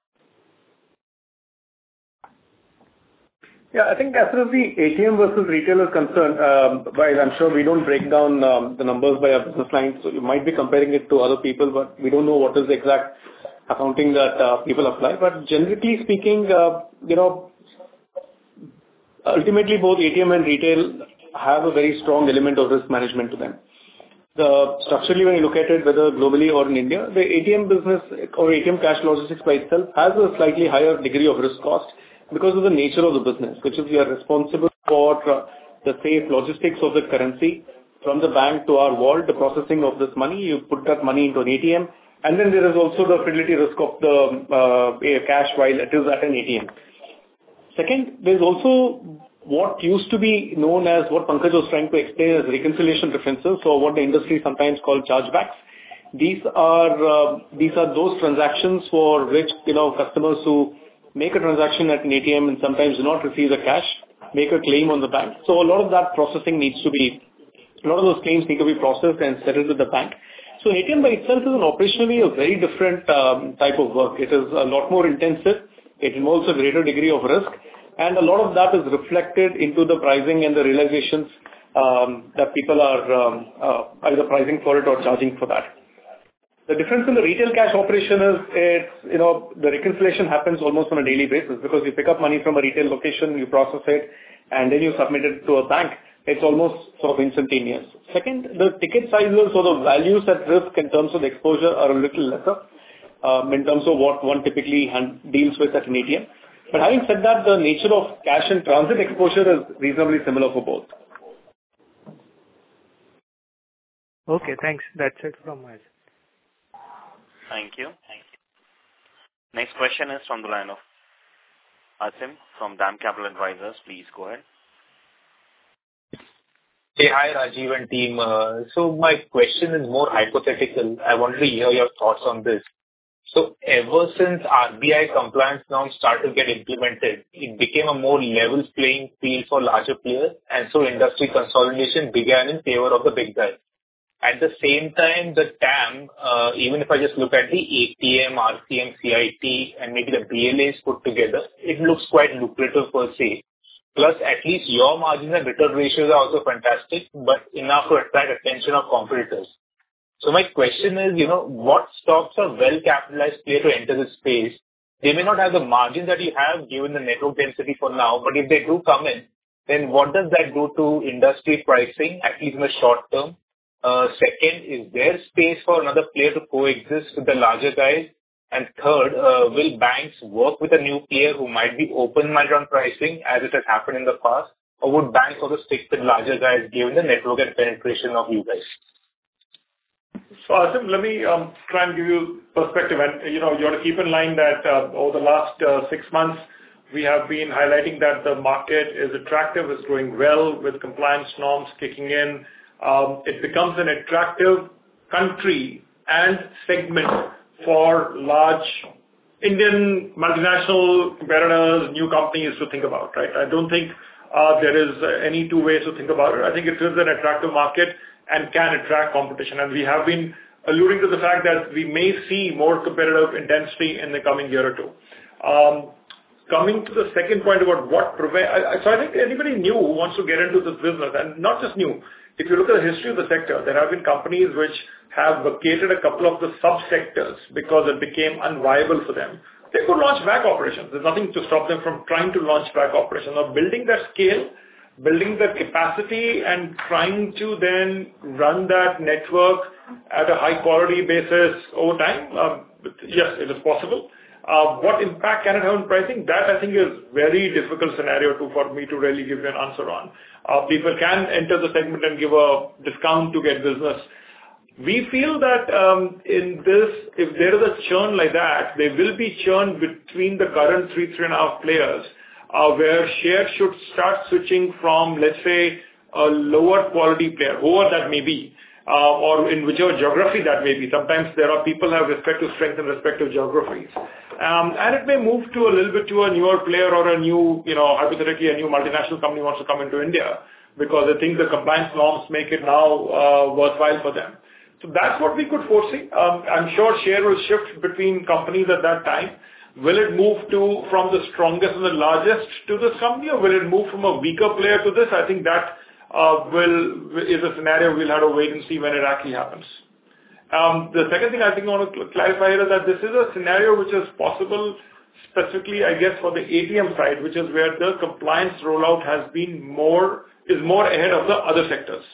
Yeah, I think as far as the A T M versus retail is concerned, um, while I'm sure we don't break down um, the numbers by our business lines, so you might be comparing it to other people, but we don't know what is the exact accounting that uh, people apply. But generally speaking, uh, you know, ultimately both A T M and retail have a very strong element of risk management to them. The structurally, when you look at it, whether globally or in India, the A T M business or A T M cash logistics by itself has a slightly higher degree of risk cost because of the nature of the business, which is we are responsible for uh, the safe logistics of the currency from the bank to our vault, the processing of this money. You put that money into an A T M, and then there is also the fidelity risk of the uh, cash while it is at an A T M. Second, there is also what used to be known as what Pankaj was trying to explain as reconciliation differences, or what the industry sometimes call chargebacks. These are uh, these are those transactions for which, you know, customers who make a transaction at an A T M and sometimes do not receive the cash, make a claim on the bank. So a lot of that processing needs to be, a lot of those claims need to be processed and settled with the bank. So A T M by itself is an operationally a very different um, type of work. It is a lot more intensive. It involves a greater degree of risk. And a lot of that is reflected into the pricing and the realizations um, that people are um, uh, either pricing for it or charging for that. The difference in the retail cash operation is, it's, you know, the reconciliation happens almost on a daily basis because you pick up money from a retail location, you process it, and then you submit it to a bank. It's almost sort of instantaneous. Second, the ticket sizes or the values at risk in terms of the exposure are a little lesser um, in terms of what one typically hand, deals with at an A T M. But having said that, the nature of cash and transit exposure is reasonably similar for both. Okay, thanks. That's it from my side. Thank you. Next question is from the line of Asim from DAM Capital Advisors. Please go ahead. Hey, hi, Rajiv and team. Uh, so my question is more hypothetical. I wanted to hear your thoughts on this. So ever since R B I compliance norms started to get implemented, it became a more level playing field for larger players, and so industry consolidation began in favor of the big guys. At the same time, the T A M, uh, even if I just look at the A T M, R C M, C I T, and maybe the B L As put together, it looks quite lucrative per se. Plus, at least your margins and return ratios are also fantastic, but enough to attract attention of competitors. So my question is, you know, what stops a well-capitalized player to enter this space? They may not have the margins that you have given the network density for now, but if they do come in, then what does that do to industry pricing, at least in the short term? Uh, second, is there space for another player to coexist with the larger guys? And third, uh, will banks work with a new player who might be open-minded on pricing as it has happened in the past? Or would banks also stick with larger guys given the network and penetration of you guys? So, Asim, let me um, try and give you perspective. And, you know, you have to keep in mind that uh, over the last uh, six months, we have been highlighting that the market is attractive, is growing well with compliance norms kicking in. Um, it becomes an attractive country and segment for large Indian multinational competitors, new companies to think about, right? I don't think uh, there is uh, any two ways to think about it. I think it is an attractive market and can attract competition. And we have been alluding to the fact that we may see more competitive intensity in the coming year or two. Um, coming to the second point about what prevent, I, so I think anybody new who wants to get into this business, and not just new, if you look at the history of the sector, there have been companies which have vacated a couple of the sub-sectors because it became unviable for them. They could launch back operations. There's nothing to stop them from trying to launch back operations or building that scale, building that capacity, and trying to then run that network at a high quality basis over time. Um, yes, it is possible. Uh, what impact can it have on pricing? That I think is very difficult scenario to, for me to really give you an answer on. Uh, people can enter the segment and give a discount to get business. We feel that um, in this, if there is a churn like that, there will be churn between the current three, three and a half players, uh, where share should start switching from, let's say, a lower quality player, whoever that may be, uh, or in whichever geography that may be. Sometimes there are people who have respective strengths in respective geographies. Um, and it may move to a little bit to a newer player or a new, you know, hypothetically a new multinational company wants to come into India because they think the compliance norms make it now uh, worthwhile for them. So that's what we could foresee. Um, I'm sure share will shift between companies at that time. Will it move to from the strongest and the largest to this company, or will it move from a weaker player to this? I think that uh, will is a scenario we'll have to wait and see when it actually happens. Um, the second thing I think I want to clarify here is that this is a scenario which is possible specifically, I guess, for the A T M side, which is where the compliance rollout has been more, is more ahead of the other sectors.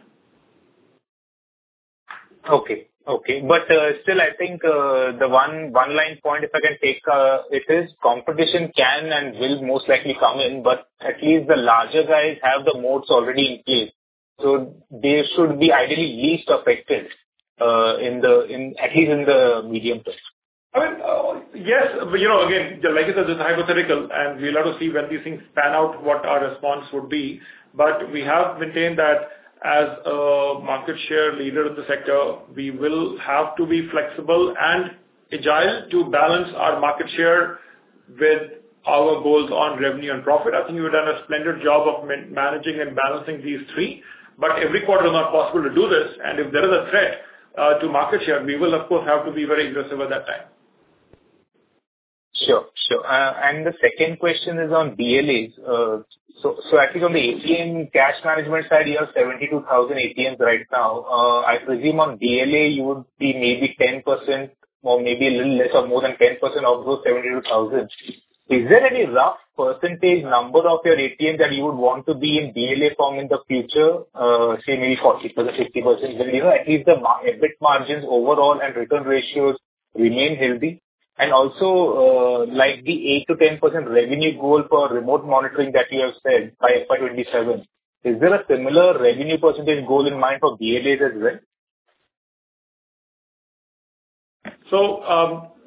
Okay. Okay. But uh, still, I think uh, the one one line point, if I can take, uh, it is competition can and will most likely come in, but at least the larger guys have the modes already in place. So they should be ideally least affected uh, in the, in at least in the medium term. I mean, uh, yes, but you know, again, like I said, this is hypothetical, and we'll have to see when these things pan out what our response would be. But we have maintained that as a market share leader in the sector, we will have to be flexible and agile to balance our market share with our goals on revenue and profit. I think we've done a splendid job of managing and balancing these three, but every quarter is not possible to do this. And if there is a threat uh, to market share, we will, of course, have to be very aggressive at that time. Sure, sure. Uh, and the second question is on B L As. Uh, so, so at least on the A T M cash management side, you have seventy-two thousand A T Ms right now. Uh, I presume on B L A, you would be maybe ten percent or maybe a little less or more than ten percent of those seventy-two thousand. Is there any rough percentage number of your A T Ms that you would want to be in B L A form in the future? Uh, say maybe forty percent, fifty percent. Will, you know, at least the EBIT margins overall and return ratios remain healthy? And also, uh, like the eight to ten percent revenue goal for remote monitoring that you have said by F Y twenty-seven, is there a similar revenue percentage goal in mind for B L As as well? So, um,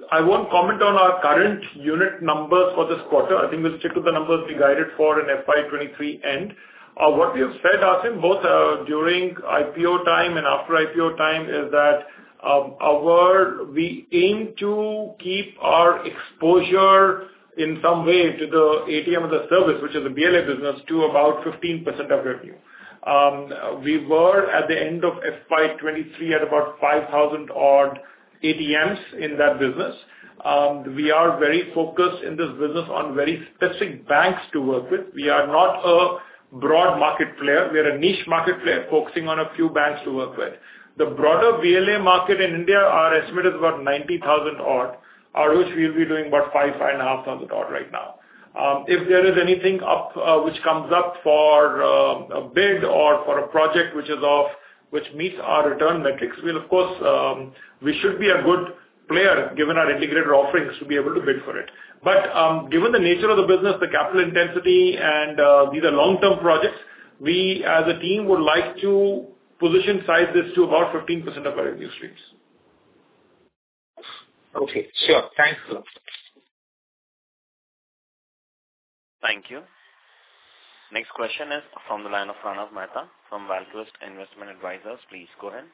I won't comment on our current unit numbers for this quarter. I think we'll stick to the numbers we guided for in F Y twenty-three end. Uh, What we have said, Aasim, both uh, during I P O time and after I P O time, is that um, our we aim to keep our exposure in some way to the A T M as a service, which is the B L A business, to about fifteen percent of revenue. Um, we were at the end of F Y twenty-three at about five thousand odd A T Ms in that business. Um, we are very focused in this business on very specific banks to work with. We are not a broad market player. We are a niche market player focusing on a few banks to work with. The broader B L A market in India, our estimate is about ninety thousand odd, out of which we'll be doing about five, five and a half thousand odd right now. Um, if there is anything up, uh, which comes up for uh, a bid or for a project which is of, which meets our return metrics, we'll of course, um, we should be a good player given our integrated offerings to be able to bid for it. But um, given the nature of the business, the capital intensity, and uh, these are long-term projects, we as a team would like to position size this to about fifteen percent of our revenue streams. Okay, sure. Thanks a lot. Thank you. Next question is from the line of Pranav Mehta from Valquest Investment Advisors. Please go ahead.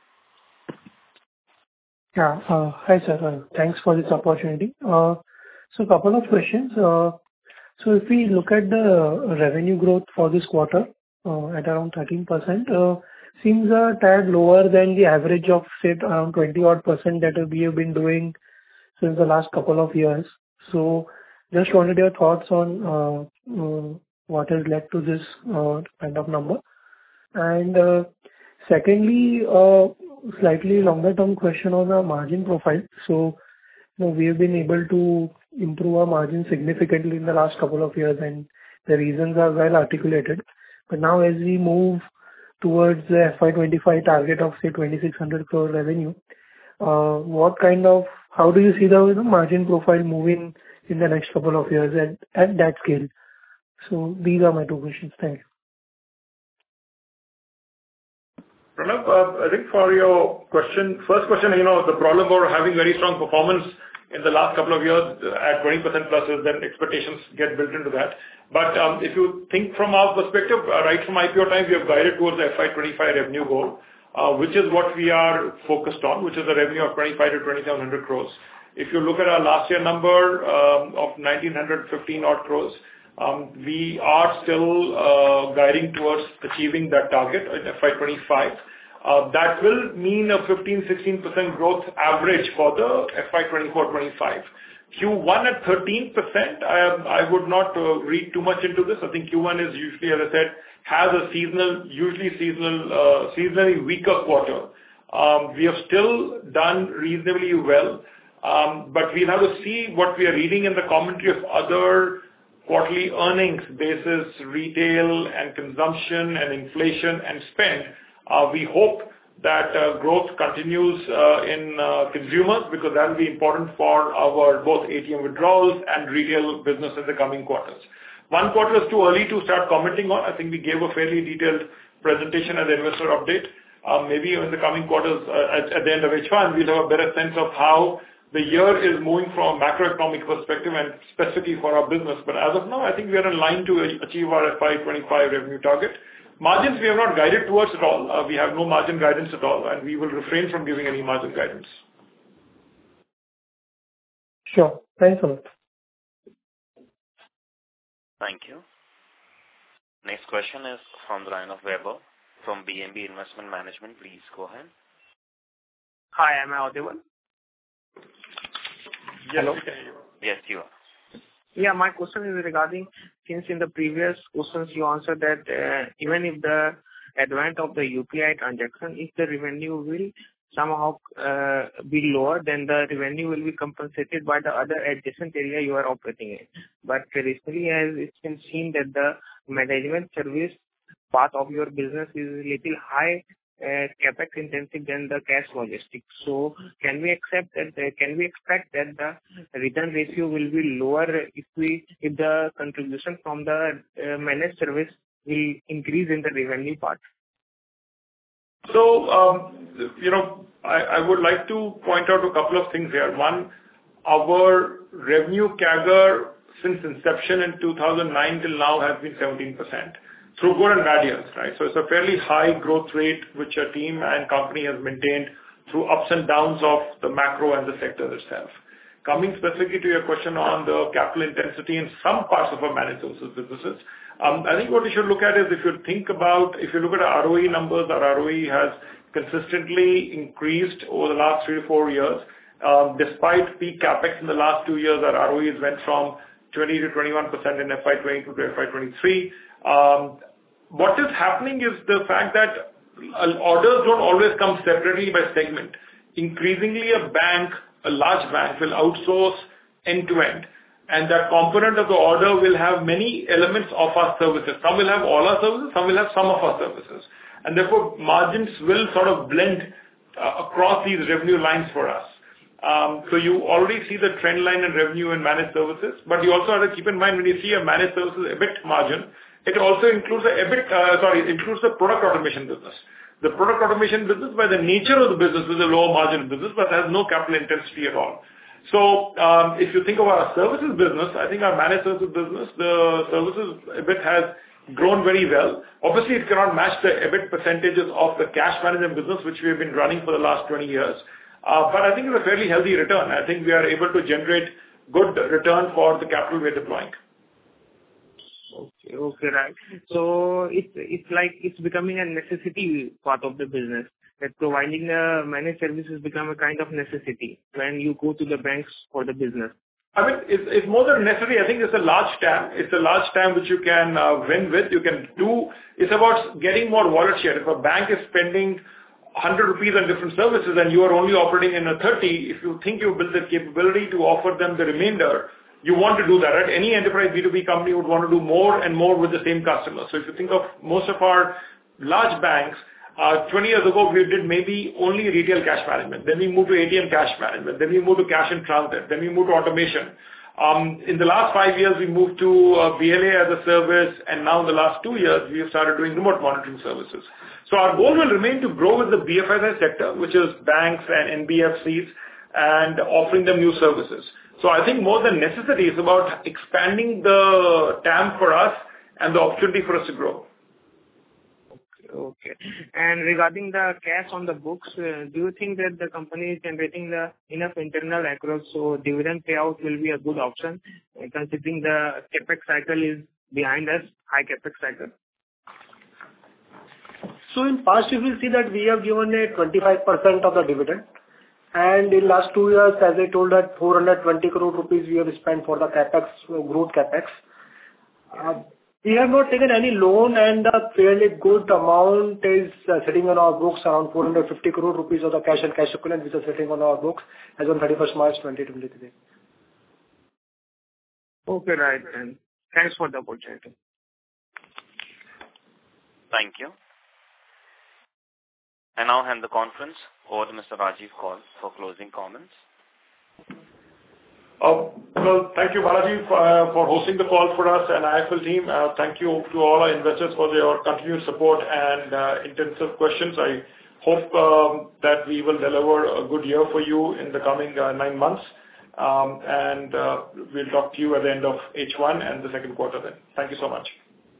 Yeah. uh, Hi, sir. Uh, Thanks for this opportunity. Uh, So a couple of questions. Uh, So if we look at the revenue growth for this quarter, uh, at around thirteen percent, uh, seems a tad lower than the average of, say, around twenty odd percent that we have been doing since the last couple of years. So just wanted your thoughts on uh, uh, what has led to this uh, kind of number. And uh, secondly, uh, slightly longer term question on our margin profile. So, you know, we have been able to improve our margin significantly in the last couple of years, and the reasons are well articulated. But now as we move towards the F Y twenty-five target of, say, twenty-six hundred crore revenue, uh, what kind of, how do you see the, you know, margin profile moving in the next couple of years at, at that scale? So these are my two questions. Thank you. Pranav, uh, I think for your question, first question, you know, the problem about having very strong performance in the last couple of years at twenty percent plus is then expectations get built into that. But um, if you think from our perspective, uh, right from I P O time, we have guided towards the F Y twenty-five revenue goal, uh, which is what we are focused on, which is a revenue of twenty-five to twenty-seven hundred crores. If you look at our last year number um, of nineteen fifteen odd crores, um, we are still uh, guiding towards achieving that target in F Y twenty-five. Uh, that will mean a fifteen to sixteen percent growth average for the F Y twenty-four twenty-five. Q one at thirteen percent, I, I would not uh, read too much into this. I think Q one is usually, as I said, has a seasonal, usually seasonal, uh, seasonally weaker quarter. Um, we have still done reasonably well, um, but we'll have to see what we are reading in the commentary of other quarterly earnings basis, retail and consumption and inflation and spend. Uh, we hope that uh, growth continues uh, in uh, consumers, because that will be important for our both A T M withdrawals and retail business in the coming quarters. One quarter is too early to start commenting on. I think we gave a fairly detailed presentation at the investor update. Uh, maybe in the coming quarters, uh, at, at the end of H one, we'll have a better sense of how the year is moving from a macroeconomic perspective and specifically for our business. But as of now, I think we are in line to achieve our F Y twenty-five revenue target. Margins we have not guided towards at all. Uh, we have no margin guidance at all, and we will refrain from giving any margin guidance. Sure. Thanks a lot. Thank you. Next question is from the line of Weber from B N B Investment Management. Please go ahead. Hi, am I audible? Yes, Hello? Yes, you are. Yeah, my question is regarding, since in the previous questions you answered that uh, even if the advent of the U P I transaction, if the revenue will somehow uh, be lower, then the revenue will be compensated by the other adjacent area you are operating in. But recently, as it's been seen that the management service part of your business is a little high uh, capex intensive than the cash logistics. So can we accept that? Uh, can we expect that the return ratio will be lower if we if the contribution from the uh, managed service will increase in the revenue part? So, um, you know, I, I would like to point out a couple of things here. One, our revenue C A G R since inception in two thousand nine till now has been seventeen percent through good and bad years, right? So it's a fairly high growth rate which our team and company has maintained through ups and downs of the macro and the sector itself. Coming specifically to your question on the capital intensity in some parts of our managed services businesses, um, I think what you should look at is if you think about, if you look at our R O E numbers, our R O E has consistently increased over the last three to four years. Um, despite peak capex in the last two years, our R O Es went from twenty to twenty-one percent in F Y twenty-two to F Y twenty-three. Um, what is happening is the fact that orders don't always come separately by segment. Increasingly, a bank, a large bank, will outsource end-to-end. And that component of the order will have many elements of our services. Some will have all our services, some will have some of our services. And therefore, margins will sort of blend uh, across these revenue lines for us. Um, so you already see the trend line in revenue and managed services, but you also have to keep in mind when you see a managed services EBIT margin, it also includes the EBIT, uh, sorry, it includes the product automation business. The product automation business, by the nature of the business, is a lower margin business, but has no capital intensity at all. So um, if you think of our services business, I think our managed services business, the services EBIT has grown very well. Obviously, it cannot match the EBIT percentages of the cash management business, which we have been running for the last twenty years. Uh, but I think it's a fairly healthy return. I think we are able to generate good return for the capital we are deploying. Okay, okay, right. So it's it's like it's becoming a necessity part of the business. That providing the managed services become a kind of necessity when you go to the banks for the business. I mean, it's, it's more than necessary. I think it's a large T A M. It's a large T A M which you can uh, win with. You can do. It's about getting more wallet share. If a bank is spending one hundred rupees on different services and you are only operating in a thirty, if you think you build the capability to offer them the remainder, you want to do that, right? Any enterprise B two B company would want to do more and more with the same customer. So if you think of most of our large banks, uh, twenty years ago, we did maybe only retail cash management. Then we moved to A T M cash management. Then we moved to cash and transit. Then we moved to automation. Um, in the last five years, we moved to uh, B L A as a service. And now in the last two years, we have started doing remote monitoring services. So our goal will remain to grow with the B F S I sector, which is banks and N B F Cs, and offering them new services. So I think more than necessity, it's about expanding the T A M for us and the opportunity for us to grow. Okay. okay. And regarding the cash on the books, uh, do you think that the company is generating the enough internal accruals so dividend payout will be a good option, uh, considering the capex cycle is behind us, high capex cycle? So in past, you will see that we have given a twenty-five percent of the dividend. And in last two years, as I told that four hundred twenty crore rupees we have spent for the capex, growth capex. Uh, we have not taken any loan, and a fairly good amount is uh, sitting on our books, around four hundred fifty crore rupees of the cash and cash equivalent, which are sitting on our books as on thirty-first March twenty twenty-three. Okay, right. And thanks for the opportunity. Thank you. I now hand the conference over to Mister Rajiv Kaul for closing comments. Uh, well, thank you, Balaji, for, uh, for hosting the call for us and I I F L team. Uh, thank you to all our investors for their continued support and uh, intensive questions. I hope um, that we will deliver a good year for you in the coming uh, nine months. Um, and uh, we'll talk to you at the end of H one and the second quarter then. Thank you so much.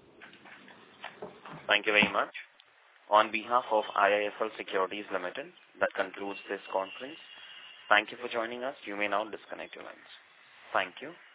Thank you very much. On behalf of I I F L Securities Limited, that concludes this conference. Thank you for joining us. You may now disconnect your lines. Thank you.